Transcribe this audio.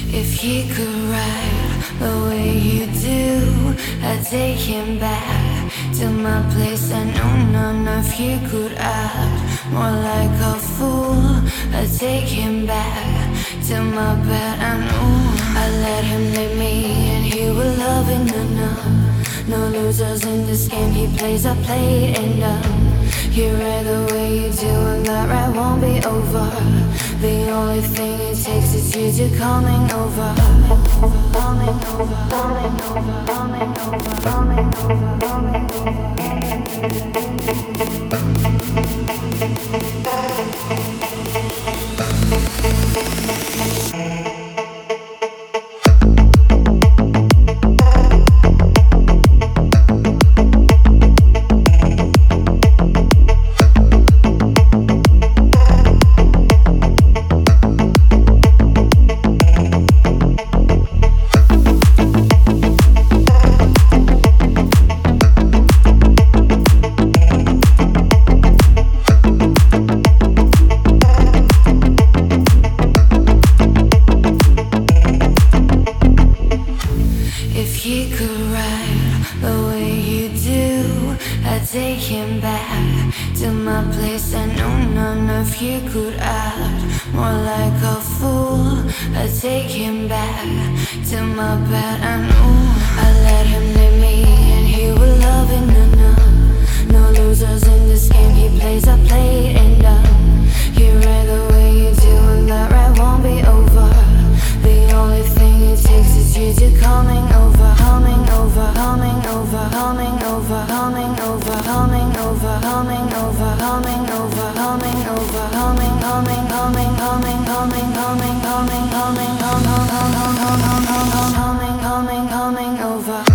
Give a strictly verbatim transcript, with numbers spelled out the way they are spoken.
If he could ride the way you do, I'd take him back to my place. I know none of he could act more like a fool. I'd take him back to my bed. I know I let him lead me and he will love it. No, no, no losers in this game. He plays, I play, and um he read the way you do, and that right won't be over. The only thing it takes is you to coming over. Coming over, coming over, coming over, coming over, coming If he could ride the way you do, I'd take him back to my place. I know none of you could act more like a fool. I'd take him back to my bed. I know I let him lead me and he will love it. No, no, no losers in this game. He plays, I play, and um he read the way you do, and that right won't be over. The only thing it takes is you to coming over, coming over, coming over, coming over, coming over, coming over, coming over, coming over, coming over, coming, coming, coming, coming, coming, coming, coming, coming, coming, coming, coming, coming, coming, coming over.